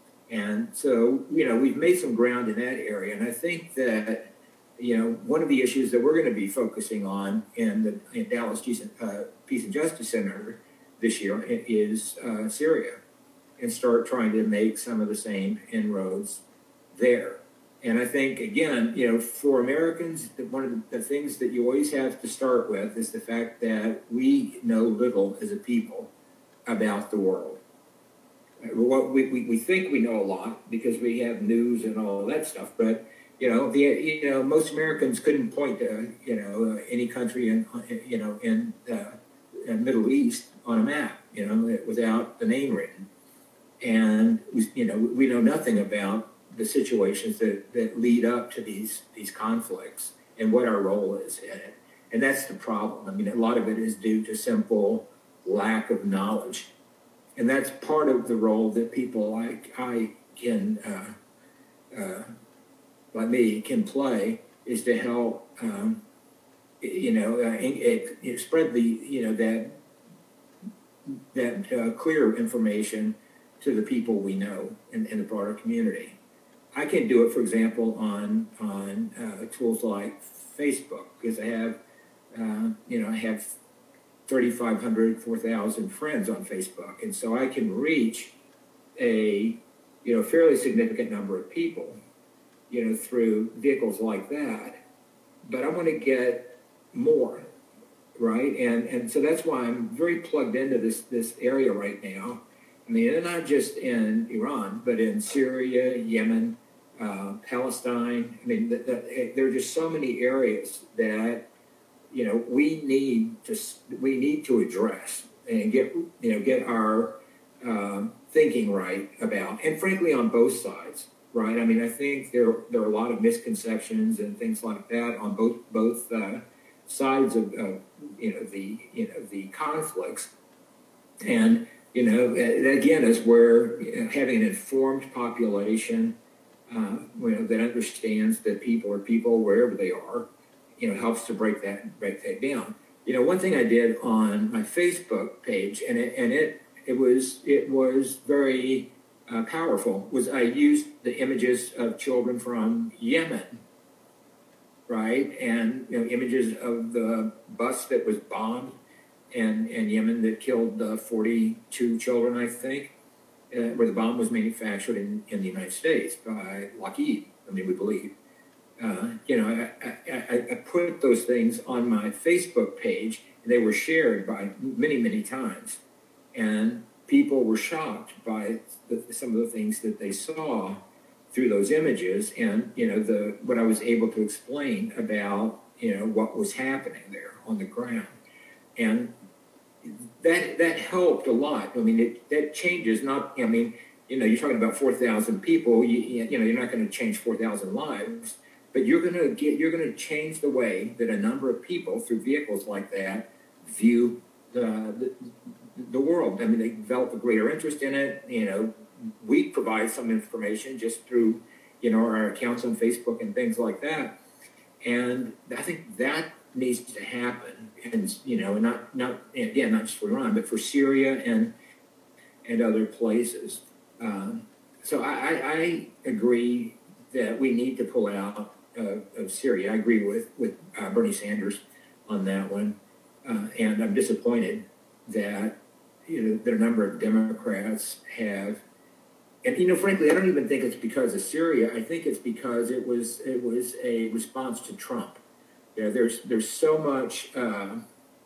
And so, you know, we've made some ground in that area. And I think that, you know, one of the issues that we're going to be focusing on in the in Dallas Peace and, uh, Peace and Justice Center this year is uh, Syria, and start trying to make some of the same inroads there. And I think, again, you know, for Americans, one of the things that you always have to start with is the fact that we know little as a people about the world. What we, we, we think we know a lot because we have news and all that stuff, but you know the you know most Americans couldn't point to you know any country in you know in uh, the Middle East on a map, you know, without the name written, and we, you know we know nothing about the situations that, that lead up to these these conflicts and what our role is in it, and that's the problem. I mean, a lot of it is due to simple lack of knowledge. And that's part of the role that people like I can, uh, uh, like me, can play, is to help, um, you know, uh, it, it spread the, you know, that that uh, clear information to the people we know in, in the broader community. I can do it, for example, on on uh, tools like Facebook, because I have, uh, you know, I have thirty-five hundred, four thousand friends on Facebook. And so I can reach a, you know, fairly significant number of people, you know, through vehicles like that. But I want to get more, right? And and so that's why I'm very plugged into this, this area right now. I mean, and not just in Iran, but in Syria, Yemen, uh, Palestine. I mean, the, the, there are just so many areas that, you know, we need to we need to address and get you know get our um, thinking right about, and frankly, on both sides, right? I mean, I think there there are a lot of misconceptions and things like that on both both uh, sides of, of you know the you know the conflicts, and you know that again is where you know, having an informed population, uh, you know, that understands that people are people wherever they are, you know, helps to break that break that down. You know, one thing I did on my Facebook page, and it and it it was it was very uh, powerful. Was I used the images of children from Yemen, right, and you know, images of the bus that was bombed in in Yemen that killed uh, forty-two children, I think, uh, where the bomb was manufactured in, in the United States by Lockheed. I mean, we believe. Uh, you know, I, I, I put those things on my Facebook page, and they were shared by many, many times. And people were shocked by the, some of the things that they saw through those images, and you know, the what I was able to explain about you know what was happening there on the ground, and that that helped a lot. I mean, it, that changes not. I mean, you know, you're talking about four thousand people. You, you know, you're not going to change four thousand lives. But you're going to get, you're going to change the way that a number of people through vehicles like that view the, the, the world. I mean, they develop a greater interest in it. You know, we provide some information just through, you know, our accounts on Facebook and things like that. And I think that needs to happen. And, you know, not, not, again, not just for Iran, but for Syria and, and other places. Um, so I, I, I agree that we need to pull out Uh, of Syria. I agree with with uh, Bernie Sanders on that one, uh, and I'm disappointed that you know that a number of Democrats have, and you know, frankly, I don't even think it's because of Syria. I think it's because it was it was a response to Trump. Yeah, there's there's so much uh,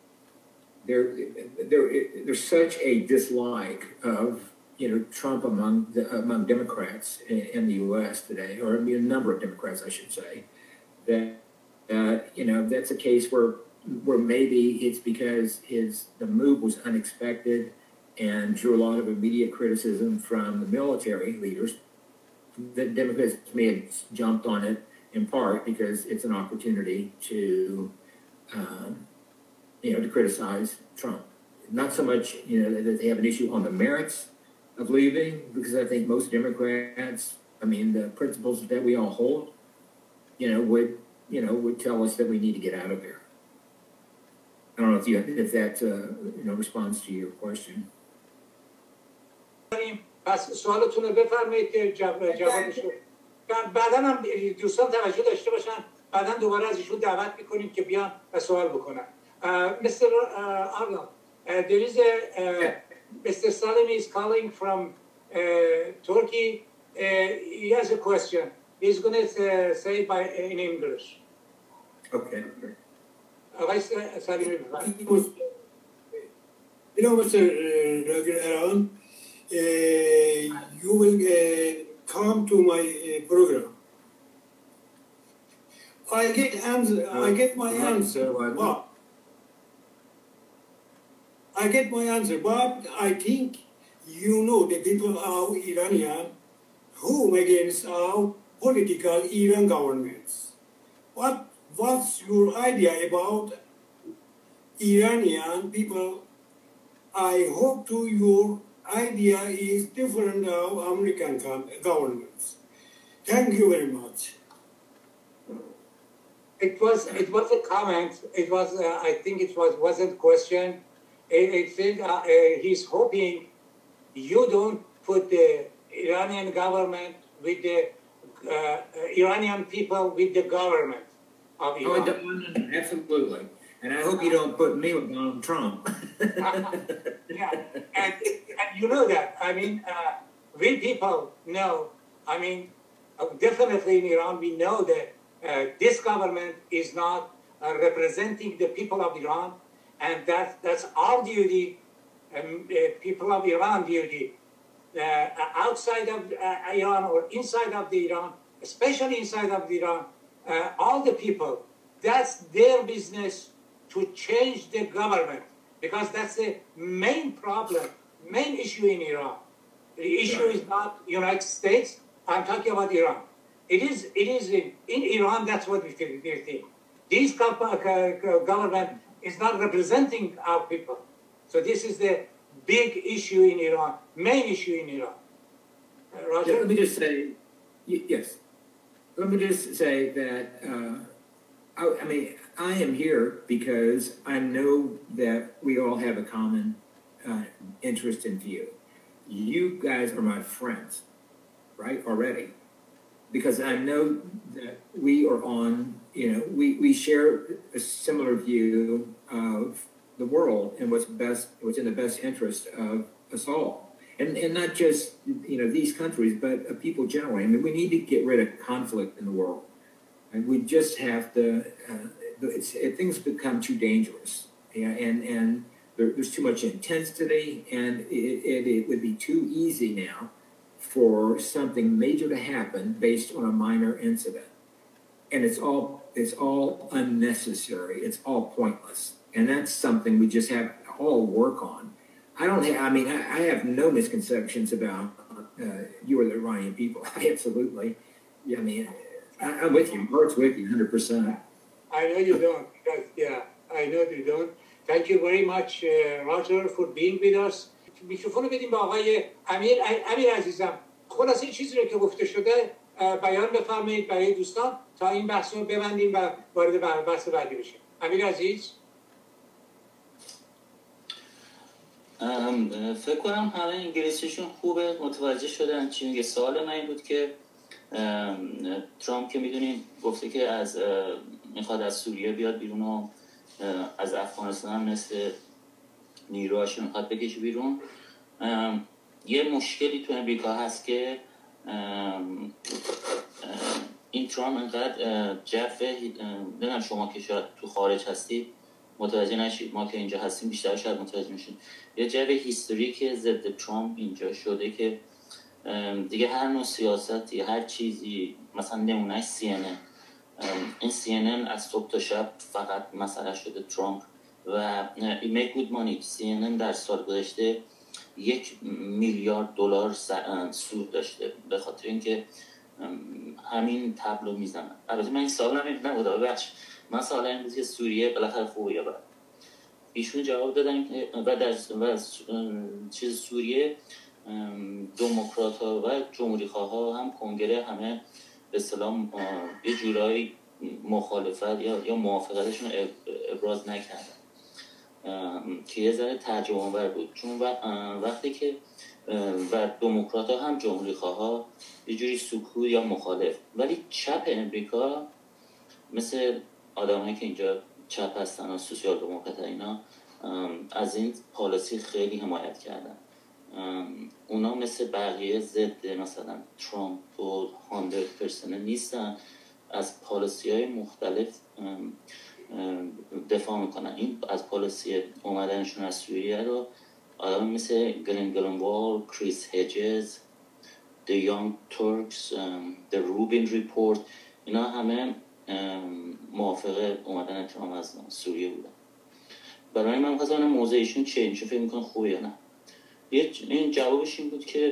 there there there's such a dislike of you know, Trump among the, among Democrats in, in the U S today, or I mean, a number of Democrats, I should say, that uh, you know that's a case where where maybe it's because his the move was unexpected and drew a lot of immediate criticism from the military leaders. The Democrats may have jumped on it in part because it's an opportunity to um, you know to criticize Trump. Not so much you know that they have an issue on the merits of leaving, because I think most Democrats, I mean, the principles that we all hold, you know, would, you know, would tell us that we need to get out of there. I don't know if you, if that, uh, you know, responds to your question. پس سوالتون رو بفرمایید که جوابش رو بعدا هم دوستان توجه داشته باشن، بعدا دوباره از ایشون دعوت میکنیم که بیان و سوال بکنن. Mister Arnold, there is a uh, Mister Salim is calling from uh, Turkey. Uh, he has a question. He's going to uh, say it by in English. Okay. آقای سلیمی بفرمایید. You know, Mister Aaron, uh, you will uh, come to my uh, program. I get answer. I get my answer. But I get my answer, but I think you know the people are Iranian who against our political Iran governments. What what's your idea about Iranian people? I hope to your idea is different of American governments. Thank you very much. It was it was a comment. It was uh, I think it was wasn't question. I, I think uh, uh, he's hoping you don't put the Iranian government with the uh, Iranian people with the government of Iran. Oh, absolutely. And I hope you don't put me with Donald Trump. Yeah, and, and you know that. I mean, uh, we people know. I mean, uh, definitely in Iran, we know that uh, this government is not uh, representing the people of Iran, and that that's our duty, um, uh, people of Iran duty, uh, outside of uh, Iran or inside of the Iran, especially inside of the Iran, uh, all the people. That's their business to change the government, because that's the main problem, main issue in Iran. The issue is not United States. I'm talking about Iran. It is, it is in, in Iran, that's what we think. this government is not representing our people. So this is the big issue in Iran, main issue in Iran. Uh, Roger? Yeah, let me just say, yes. Let me just say that, uh, I, I mean, I am here because I know that we all have a common uh, interest in view. You guys are my friends, right, already. Because I know that we are on, you know, we, we share a similar view of the world and what's best, what's in the best interest of us all. And, and not just, you know, these countries, but of people generally. I mean, we need to get rid of conflict in the world. And we just have to, uh, it's, it, things become too dangerous. Yeah, and, and there, there's too much intensity, and it, it, it would be too easy now for something major to happen based on a minor incident. And it's all, it's all unnecessary. It's all pointless. And that's something we just have to all work on. I don't have, I mean, I, I have no misconceptions about uh, you or the Iranian people. Absolutely. Yeah, I mean, I, I'm with you. Mark's with you one hundred percent. I know you don't. Because, yeah, I know you don't. Thank you very much, uh, Roger, for being with us. میکروفون رو بدیم به آقای امیر. امیر عزیزم، خلاصه چیزی رو که گفته شده بیان بفرمایید برای دوستان تا این بحث رو ببندیم و وارد بحث بعدی بشیم. امیر عزیز. فکر کنم همه انگلیسیشون خوبه، متوجه شدن چی میگه. سوال من این بود که ترامپ که میدونین گفته که از میخواد از سوریه بیاد بیرون و از افغانستان هم مثل نیروهاشون میخواد بکشه بیرون. یه مشکلی تو امریکا هست که این ترامپ انقدر جفه، نمیدونم شما که شاید تو خارج هستید متوجه نشید، ما که اینجا هستیم بیشتر شاید متوجه میشیم. یه جو هیستوریک ضد ترامپ اینجا شده که دیگه هر نوع سیاستی، هر چیزی، مثلا نمونهش سی ان ان، این سی ان ان از صبح تا شب فقط مسئله شده ترامپ و make good money. سی ان ان در سال گذشته یک میلیارد دلار سود داشته به خاطر اینکه همین تبلو میزنن. البته من این سوال نبوده، ببخش، من سوال این بود که سوریه بالاخره خوبه یا بد. ایشون جواب دادن و در و چیز سوریه دموکرات ها و جمهوری خواه ها هم کنگره همه به اصطلاح یه جورایی مخالفت یا یا موافقتشون ابراز نکردن که یه ذره ترجمه آور بود، چون وقتی که و دموکرات ها هم جمهوری خواه ها یه جوری سکوت یا مخالف، ولی چپ امریکا مثل آدمایی که اینجا چپ هستن و سوسیال دموکرات اینا از این پالیسی خیلی حمایت کردن. اونا مثل بقیه ضد مثلا ترامپ و صد درصد نیستن، از پالیسی های مختلف دفاع میکنن. این از پالیسی اومدنشون از سوریه رو آدم مثل گلن گلنوال، کریس هجز، The Young Turks، The Rubin Report، اینا همه موافق اومدن ترامپ از سوریه بودن. برای من خواستم موضع ایشون چیه؟ ایشون فکر میکنم خوبه یا نه؟ این جوابش این بود که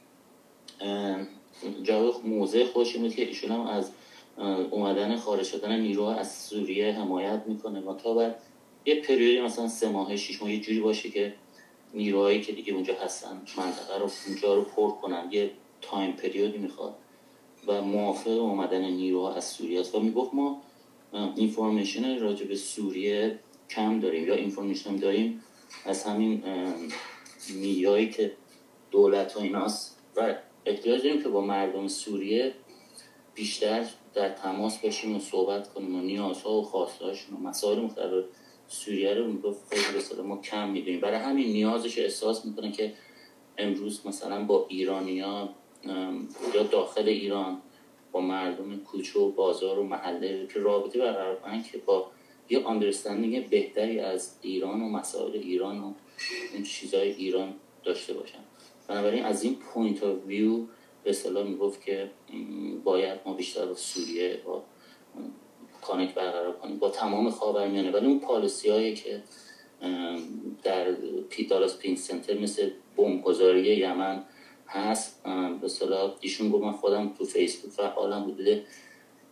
جواب موضع خودش این بود که ایشون هم از اومدن خارج شدن نیروها از سوریه حمایت میکنه و تا بعد یه پریودی مثلا سه ماه شش ماه یه جوری باشه که نیروهایی که دیگه اونجا هستن منطقه رو اونجا رو پر کنن، یه تایم پریودی میخواد و موافق اومدن نیروها از سوریه است. و میگفت ما اینفورمیشن راجع به سوریه کم داریم یا اینفورمیشن داریم از همین میدیایی که دولت و ایناست و احتیاج داریم که با مردم سوریه بیشتر در تماس باشیم و صحبت کنیم و نیازها و خواستهاشون و مسائل مختلف سوریه رو میگفت خیلی بسیار ما کم میدونیم. برای همین نیازش احساس میکنه که امروز مثلا با ایرانیان یا داخل ایران با مردم کوچه و بازار و محله که رابطه برقرار کنن که با یه اندرستندینگ بهتری از ایران و مسائل ایران و اون چیزای ایران داشته باشن. بنابراین از این پوینت آف ویو به اصطلاح میگفت که باید ما بیشتر با سوریه با کانکت برقرار کنیم با تمام خاورمیانه، ولی اون پالیسی هایی که در پی دالاس پینک سنتر مثل بمبگذاری یمن هست، به اصطلاح ایشون گفت من خودم تو فیسبوک فعالم، حدود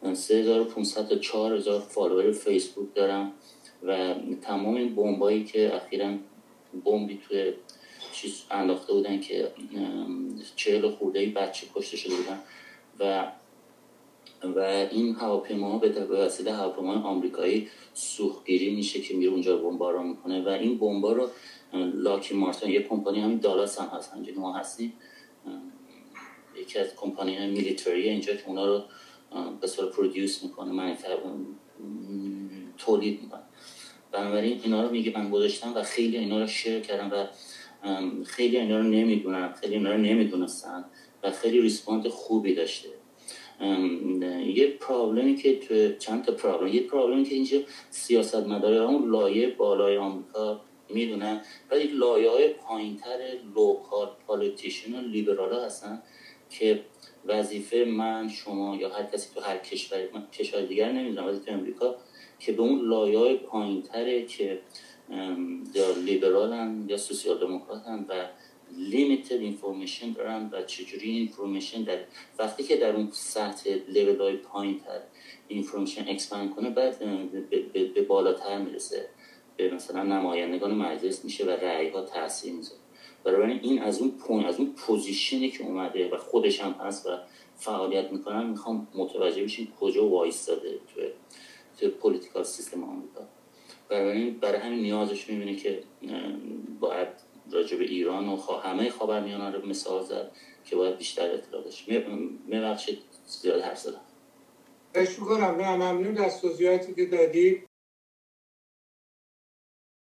سه هزار و پانصد تا چهار هزار فالوور فیسبوک دارم و تمام این بمبایی که اخیراً بمبی توی چیز انداخته بودن که چهل خورده‌ای بچه کشته شده بودن و و این هواپیما به وسیله هواپیمای آمریکایی سوختگیری میشه که میره اونجا بمباران میکنه و این بمبا رو لاکی مارتین، یک کمپانی همین دالاس هم هست، همینجوری ما هستیم، یکی از کمپانی های میلیتری اینجا که اونا رو به صورت پرودیوس میکنه، منیفر تولید میکنه. بنابراین اینا رو میگه من گذاشتم و خیلی اینا رو شیر کردم و خیلی اینا رو نمیدونن، خیلی اینا رو نمیدونستن و خیلی ریسپاند خوبی داشته. یه پرابلمی که تو چند تا پرابلم، یه پرابلمی که اینجا سیاستمداران اون لایه بالای آمریکا میدونن و یک لایه‌های پایین‌تر لوکال پالیتیشن و لیبرال هستن که وظیفه من، شما یا هر کسی تو هر کشور، من کشور دیگر نمیدونم ولی تو امریکا که به اون لایه‌های پایین‌تره که یا لیبرالن یا سوسیال دموکراتن و لیمیتد اینفورمیشن دارن و چجوری اینفورمیشن در وقتی که در اون سطح لیول‌های پایین‌تر اینفورمیشن اکسپاند کنه بعد به, به, به بالاتر میرسه، به مثلا نمایندگان مجلس میشه و رأی‌ها تاثیر میذاره. برای این از اون پوینت، از اون پوزیشنی که اومده و خودش هم هست و فعالیت میکنن، میخوام متوجه بشین کجا وایستاده تو تو پولیتیکال سیستم آمریکا. برای برای همین نیازش میبینه که باید راجع به ایران و همه خاورمیانه رو مثال زد که باید بیشتر اطلاع داشت. میبخشید زیاد حرف زدم. اشکر کنم. نه ممنون از توضیحاتی که دادید.